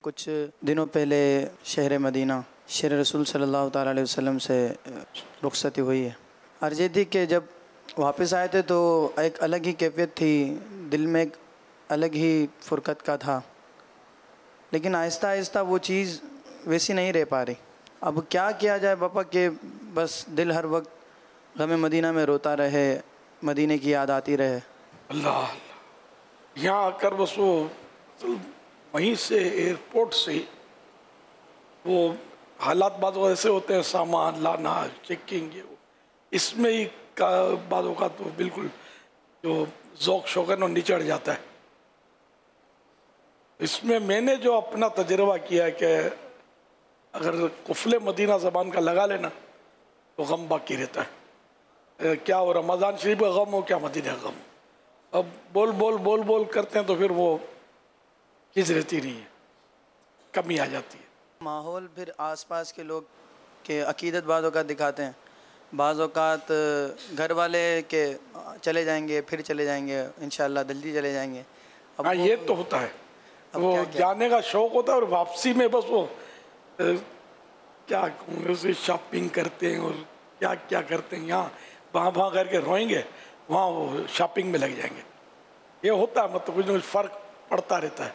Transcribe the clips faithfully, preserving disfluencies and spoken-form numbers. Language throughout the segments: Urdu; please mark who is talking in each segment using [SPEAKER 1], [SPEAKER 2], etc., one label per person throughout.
[SPEAKER 1] کچھ دنوں پہلے شہر مدینہ شہر رسول صلی اللہ تعالیٰ علیہ وسلم سے رخصتی ہوئی ہے۔ عرض یہ تھی کہ جب واپس آئے تھے تو ایک الگ ہی کیفیت تھی، دل میں ایک الگ ہی فرقت کا تھا، لیکن آہستہ آہستہ وہ چیز ویسی نہیں رہ پا رہی۔ اب کیا کیا جائے باپا کہ بس دل ہر وقت غم مدینہ میں روتا رہے، مدینے کی یاد آتی رہے۔
[SPEAKER 2] اللہ اللہ، یہاں آ کر بس وہ وہیں سے ایئرپورٹ سے وہ حالات بعض ایسے ہوتے ہیں، سامان لانا، چیکنگ، اس میں ہی کا بعض اوقات تو بالکل جو ذوق شوق ہے نا نچڑ جاتا ہے۔ اس میں میں نے جو اپنا تجربہ کیا ہے کہ اگر قفل مدینہ زبان کا لگا لینا تو غم باقی رہتا ہے، کیا وہ رمضان شریف کا غم ہو کیا مدینہ کا غم ہو۔ اب بول بول بول بول کرتے ہیں تو پھر وہ چیز رہتی نہیں ہے، کمی آ جاتی ہے۔
[SPEAKER 1] ماحول پھر آس پاس کے لوگ کے عقیدت بعض اوقات دکھاتے ہیں، بعض اوقات گھر والے کہ چلے جائیں گے پھر چلے جائیں گے انشاءاللہ جلدی چلے جائیں گے۔ اب
[SPEAKER 2] ہاں یہ تو ہوتا ہے، وہ جانے کا شوق ہوتا ہے اور واپسی میں بس وہ کیا اسے شاپنگ کرتے ہیں اور کیا کیا کرتے ہیں، یہاں وہاں وہاں کر کے روئیں گے، وہاں وہ شاپنگ میں لگ جائیں گے۔ یہ ہوتا ہے، مطلب کچھ نہ کچھ فرق پڑتا رہتا ہے۔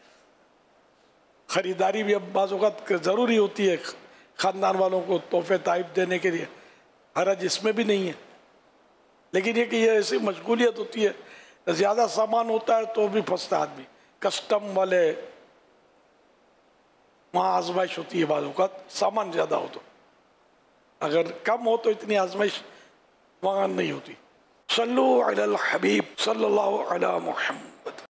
[SPEAKER 2] خریداری بھی اب بعض اوقات ضروری ہوتی ہے، خاندان والوں کو تحفے تحائف دینے کے لیے، حرج اس میں بھی نہیں ہے، لیکن یہ کہ یہ ایسی مشغولیت ہوتی ہے، زیادہ سامان ہوتا ہے تو بھی پھنستا آدمی۔ کسٹم والے وہاں آزمائش ہوتی ہے، بعض اوقات سامان زیادہ ہو تو، اگر کم ہو تو اتنی آزمائش وہاں نہیں ہوتی۔ صلو علی الحبیب صلی اللہ علی محمد۔